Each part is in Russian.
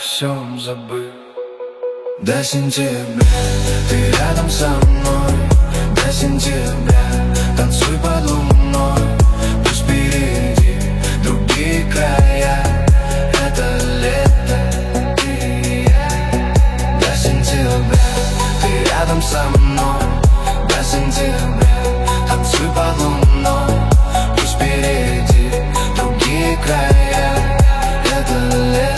всем забыл. До сентября ты рядом со мной, до сентября танцуй под луной. Пусть впереди другие края, это лето, ты и я. До сентября ты рядом со мной, до сентября танцуй под луной. Пусть впереди другие края, это лето.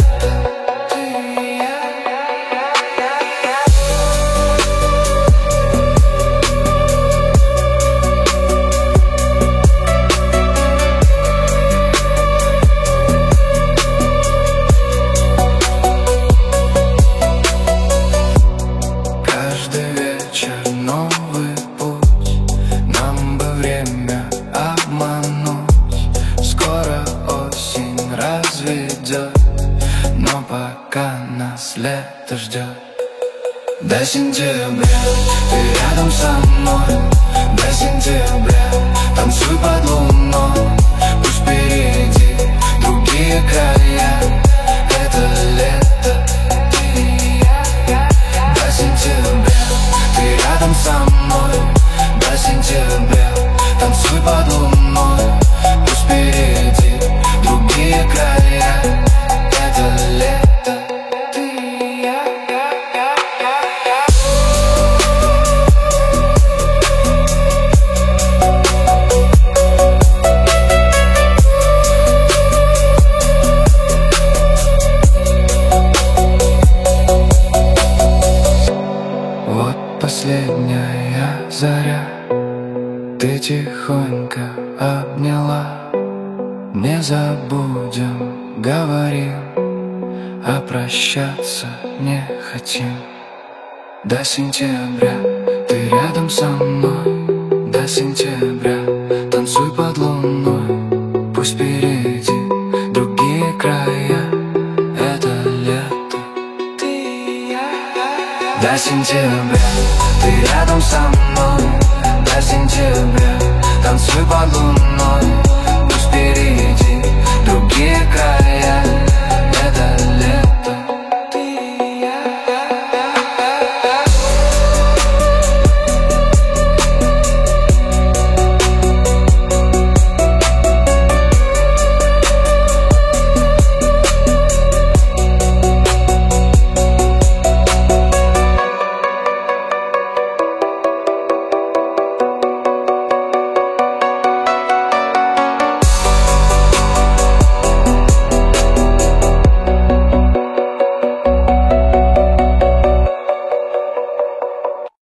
Новый путь, нам бы время обмануть. Скоро осень разведет, но пока нас лето ждет. До сентября ты рядом со мной, до сентября танцуй под луной. Пусть впереди другие края, это лето, ты и я. До сентября ты рядом со мной, до сентября танцуй под луной. Пусть впереди другие края, это лето, ты и я. Вот последняя заря, ты тихонько обняла. Не забудем, говорим, а прощаться не хотим. До сентября ты рядом со мной, до сентября танцуй под луной. Пусть впереди другие края, это лето, ты и я. До сентября ты рядом со мной, до сентября танцуй под луной. Пусть впереди